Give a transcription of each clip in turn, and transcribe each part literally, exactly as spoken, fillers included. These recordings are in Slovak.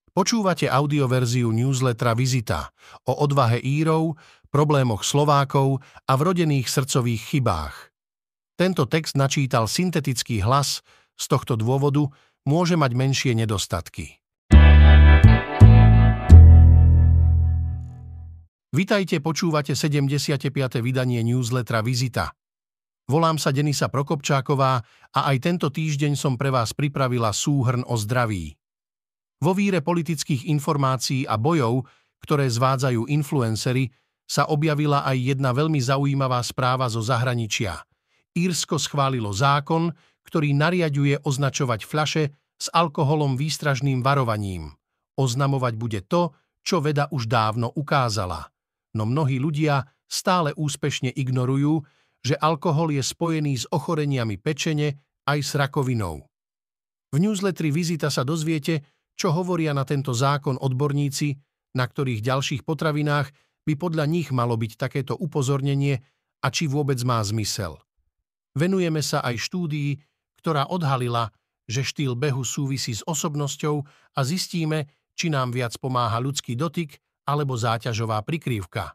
Počúvate audioverziu newslettera Vizita o odvahe Írov, problémoch Slovákov a vrodených srdcových chybách. Tento text načítal syntetický hlas, z tohto dôvodu môže mať menšie nedostatky. Vitajte, počúvate sedemdesiate piate vydanie newslettera Vizita. Volám sa Denisa Prokopčáková a aj tento týždeň som pre vás pripravila súhrn o zdraví. Vo víre politických informácií a bojov, ktoré zvádzajú influencery, sa objavila aj jedna veľmi zaujímavá správa zo zahraničia. Írsko schválilo zákon, ktorý nariaďuje označovať fľaše s alkoholom výstražným varovaním. Oznamovať bude to, čo veda už dávno ukázala. No mnohí ľudia stále úspešne ignorujú, že alkohol je spojený s ochoreniami pečene aj s rakovinou. V newsletteri Vizita sa dozviete, čo hovoria na tento zákon odborníci, na ktorých ďalších potravinách by podľa nich malo byť takéto upozornenie a či vôbec má zmysel. Venujeme sa aj štúdii, ktorá odhalila, že štýl behu súvisí s osobnosťou a zistíme, či nám viac pomáha ľudský dotyk alebo záťažová prikrývka.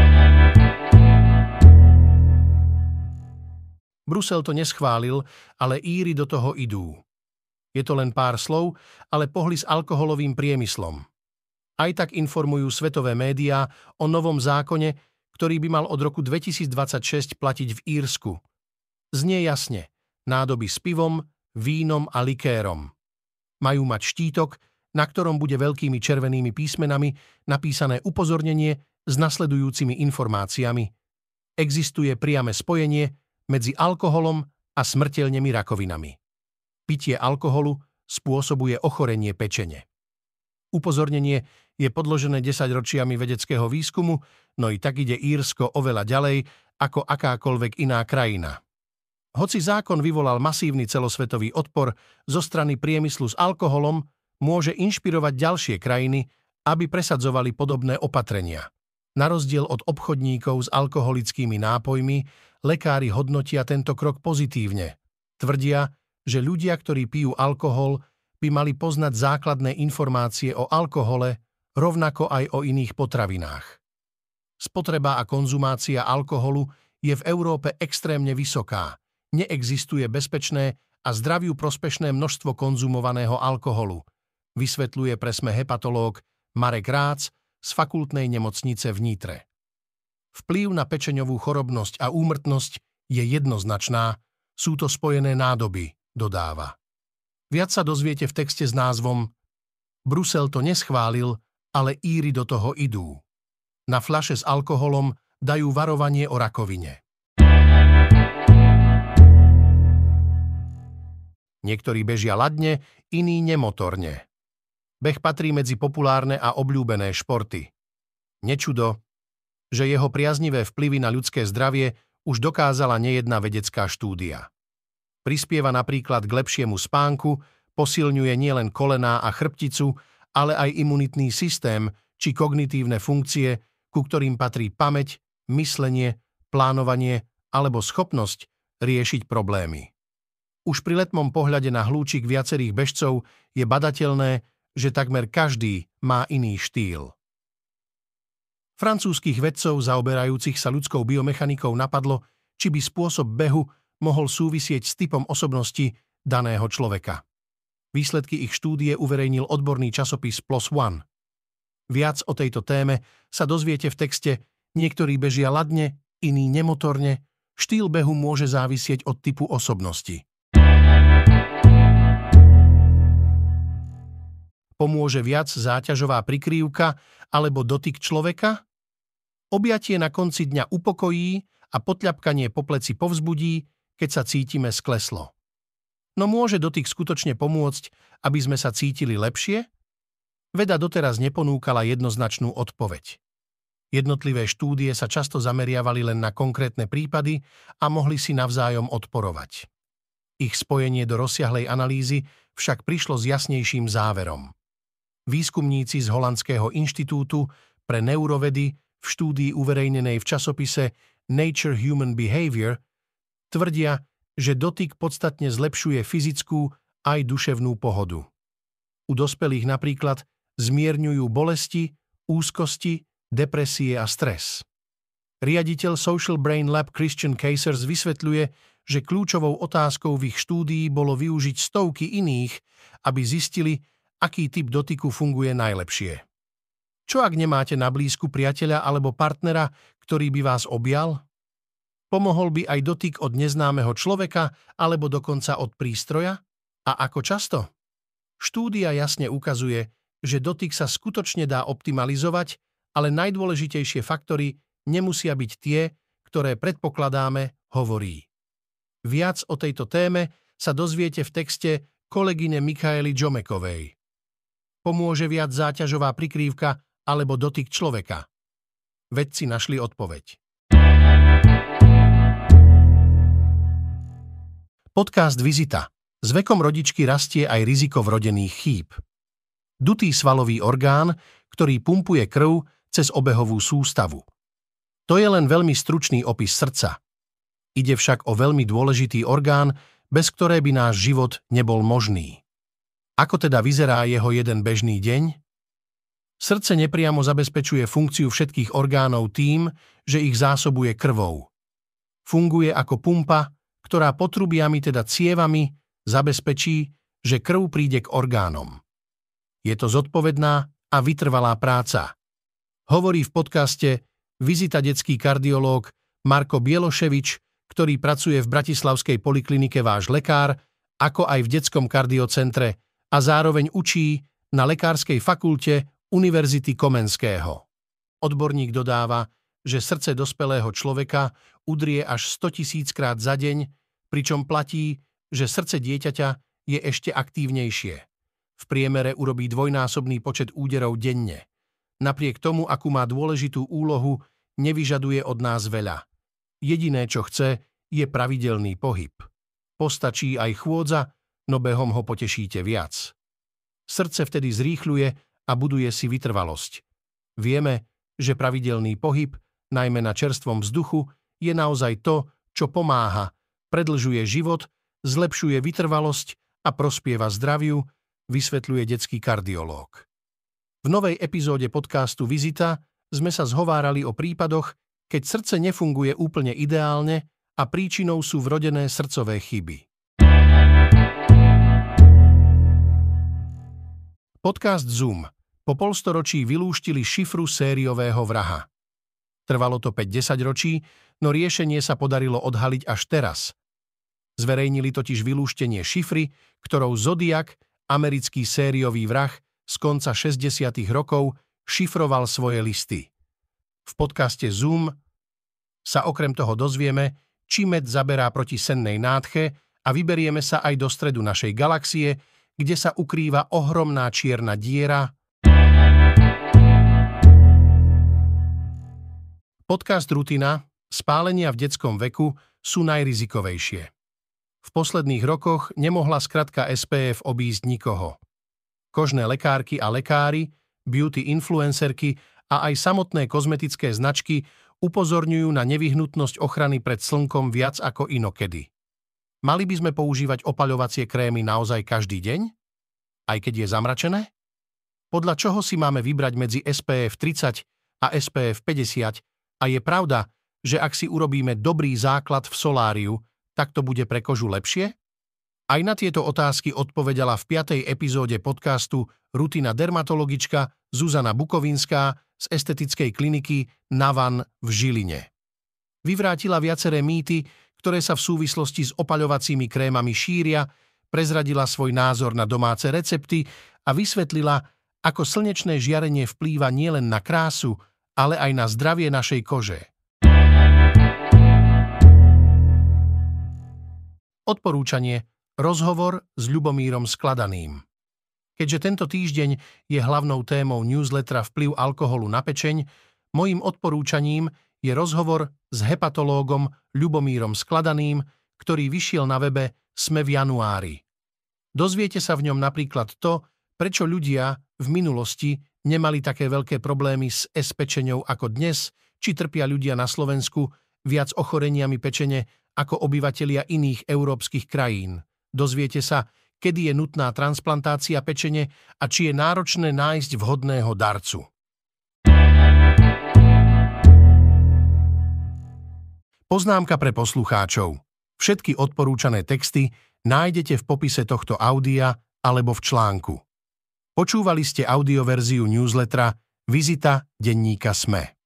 Brusel to neschválil, ale Íri do toho idú. Je to len pár slov, ale pohli s alkoholovým priemyslom. Aj tak informujú svetové médiá o novom zákone, ktorý by mal od roku dvetisícdvadsaťšesť platiť v Írsku. Znie jasne, nádoby s pivom, vínom a likérom. Majú mať štítok, na ktorom bude veľkými červenými písmenami napísané upozornenie s nasledujúcimi informáciami. Existuje priame spojenie medzi alkoholom a smrteľnými rakovinami. Pitie alkoholu spôsobuje ochorenie pečene. Upozornenie je podložené desaťročiami vedeckého výskumu, no i tak ide Írsko oveľa ďalej ako akákoľvek iná krajina. Hoci zákon vyvolal masívny celosvetový odpor zo strany priemyslu s alkoholom, môže inšpirovať ďalšie krajiny, aby presadzovali podobné opatrenia. Na rozdiel od obchodníkov s alkoholickými nápojmi, lekári hodnotia tento krok pozitívne. Tvrdia, že ľudia, ktorí pijú alkohol, by mali poznať základné informácie o alkohole, rovnako aj o iných potravinách. Spotreba a konzumácia alkoholu je v Európe extrémne vysoká. Neexistuje bezpečné a zdraviu prospešné množstvo konzumovaného alkoholu, vysvetľuje pre SME hepatológ Marek Rác z fakultnej nemocnice v Nitre. Vplyv na pečeňovú chorobnosť a úmrtnosť je jednoznačná, sú to spojené nádoby, dodáva. Viac sa dozviete v texte s názvom Brusel to neschválil, ale Íri do toho idú. Na fľaše s alkoholom dajú varovanie o rakovine. Niektorí bežia ladne, iní nemotorne. Beh patrí medzi populárne a obľúbené športy. Nečudo, že jeho priaznivé vplyvy na ľudské zdravie už dokázala nejedna vedecká štúdia. Prispieva napríklad k lepšiemu spánku, posilňuje nielen kolená a chrbticu, ale aj imunitný systém či kognitívne funkcie, ku ktorým patrí pamäť, myslenie, plánovanie alebo schopnosť riešiť problémy. Už pri letmom pohľade na hlúčik viacerých bežcov je badateľné, že takmer každý má iný štýl. Francúzskych vedcov zaoberajúcich sa ľudskou biomechanikou napadlo, či by spôsob behu mohol súvisieť s typom osobnosti daného človeka. Výsledky ich štúdie uverejnil odborný časopis PLOS ONE. Viac o tejto téme sa dozviete v texte Niektorí bežia ladne, iní nemotorne. Štýl behu môže závisieť od typu osobnosti. Pomôže viac záťažová prikrývka alebo dotyk človeka? Objatie na konci dňa upokojí a potľapkanie po pleci povzbudí, keď sa cítime skleslo. No môže dotyk skutočne pomôcť, aby sme sa cítili lepšie? Veda doteraz neponúkala jednoznačnú odpoveď. Jednotlivé štúdie sa často zameriavali len na konkrétne prípady a mohli si navzájom odporovať. Ich spojenie do rozsiahlej analýzy však prišlo s jasnejším záverom. Výskumníci z Holandského inštitútu pre neurovedy v štúdii uverejnenej v časopise Nature Human Behavior tvrdia, že dotyk podstatne zlepšuje fyzickú aj duševnú pohodu. U dospelých napríklad Zmierňujú bolesti, úzkosti, depresie a stres. Riaditeľ Social Brain Lab Christian Casers vysvetľuje, že kľúčovou otázkou v ich štúdii bolo využiť stovky iných, aby zistili, aký typ dotyku funguje najlepšie. Čo ak nemáte na blízku priateľa alebo partnera, ktorý by vás objal? Pomohol by aj dotyk od neznámeho človeka alebo dokonca od prístroja? A ako často? Štúdia jasne ukazuje, že dotyk sa skutočne dá optimalizovať, ale najdôležitejšie faktory nemusia byť tie, ktoré predpokladáme, hovorí. Viac o tejto téme sa dozviete v texte kolegyne Michaely Jomekovej. Pomôže viac záťažová prikrývka alebo dotyk človeka? Vedci našli odpoveď. Podcast Vizita. S vekom rodičky rastie aj riziko vrodených chýb. Dutý svalový orgán, ktorý pumpuje krv cez obehovú sústavu. To je len veľmi stručný opis srdca. Ide však o veľmi dôležitý orgán, bez ktoré by náš život nebol možný. Ako teda vyzerá jeho jeden bežný deň? Srdce nepriamo zabezpečuje funkciu všetkých orgánov tým, že ich zásobuje krvou. Funguje ako pumpa, ktorá potrubiami, teda cievami, zabezpečí, že krv príde k orgánom. Je to zodpovedná a vytrvalá práca. Hovorí v podcaste Vizita detský kardiológ Marko Bieloševič, ktorý pracuje v bratislavskej poliklinike Váš lekár, ako aj v detskom kardiocentre a zároveň učí na lekárskej fakulte Univerzity Komenského. Odborník dodáva, že srdce dospelého človeka udrie až stotisíckrát za deň, pričom platí, že srdce dieťaťa je ešte aktívnejšie. V priemere urobí dvojnásobný počet úderov denne. Napriek tomu, akú má dôležitú úlohu, nevyžaduje od nás veľa. Jediné, čo chce, je pravidelný pohyb. Postačí aj chôdza, no behom ho potešíte viac. Srdce vtedy zrýchľuje a buduje si vytrvalosť. Vieme, že pravidelný pohyb, najmä na čerstvom vzduchu, je naozaj to, čo pomáha, predlžuje život, zlepšuje vytrvalosť a prospieva zdraviu, vysvetľuje detský kardiológ. V novej epizóde podcastu Vizita sme sa zhovárali o prípadoch, keď srdce nefunguje úplne ideálne a príčinou sú vrodené srdcové chyby. Podcast Zoom. Po polstoročí vylúštili šifru sériového vraha. Trvalo to päť desaťročí, no riešenie sa podarilo odhaliť až teraz. Zverejnili totiž vylúštenie šifry, ktorou Zodiac, americký sériový vrah z konca šesťdesiatych rokov, šifroval svoje listy. V podcaste Zoom sa okrem toho dozvieme, či med zaberá proti sennej nádche a vyberieme sa aj do stredu našej galaxie, kde sa ukrýva ohromná čierna diera. Podcast Rutina. Spálenia v detskom veku sú najrizikovejšie. V posledných rokoch nemohla skratka es pé ef obísť nikoho. Kožné lekárky a lekári, beauty influencerky a aj samotné kozmetické značky upozorňujú na nevyhnutnosť ochrany pred slnkom viac ako inokedy. Mali by sme používať opaľovacie krémy naozaj každý deň? Aj keď je zamračené? Podľa čoho si máme vybrať medzi es pé ef tridsať a es pé ef päťdesiat? A je pravda, že ak si urobíme dobrý základ v soláriu, tak to bude pre kožu lepšie? Aj na tieto otázky odpovedala v piatej epizóde podcastu Rutina dermatologička Zuzana Bukovinská z estetickej kliniky Navan v Žiline. Vyvrátila viaceré mýty, ktoré sa v súvislosti s opaľovacími krémami šíria, prezradila svoj názor na domáce recepty a vysvetlila, ako slnečné žiarenie vplýva nielen na krásu, ale aj na zdravie našej kože. Odporúčanie. Rozhovor s Ľubomírom Skladaným. Keďže tento týždeň je hlavnou témou newslettera Vplyv alkoholu na pečeň, mojím odporúčaním je rozhovor s hepatológom Ľubomírom Skladaným, ktorý vyšiel na webe Sme v januári. Dozviete sa v ňom napríklad to, prečo ľudia v minulosti nemali také veľké problémy s es pečeňou ako dnes, či trpia ľudia na Slovensku viac ochoreniami pečene ako obyvatelia iných európskych krajín. Dozviete sa, kedy je nutná transplantácia pečene a či je náročné nájsť vhodného darcu. Poznámka pre poslucháčov. Všetky odporúčané texty nájdete v popise tohto audia alebo v článku. Počúvali ste audioverziu newslettera Vizita denníka es em e.